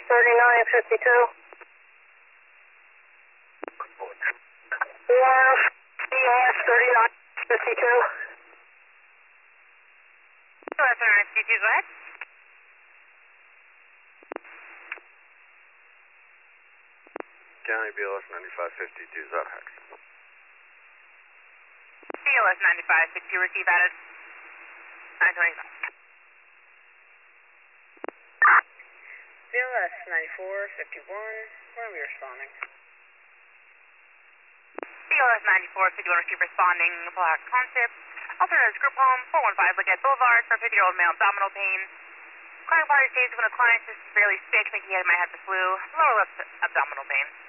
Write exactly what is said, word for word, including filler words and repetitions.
thirty-nine fifty-two. One C S thirty-nine fifty-two. C S thirty-nine fifty-two, go ahead. County B L S ninety-five fifty-two, Zodhex. B L S ninety-five fifty-two, receive added. nine twenty-five. B L S ninety-four fifty-one, where are we responding? B L S ninety-four fifty-one, receive responding, Black Concept. Alternatives group home, four one five Leggett Boulevard, for fifty-year-old male abdominal pain. Client body states when the client is severely sick, thinking he might have the flu, lower left abdominal pain.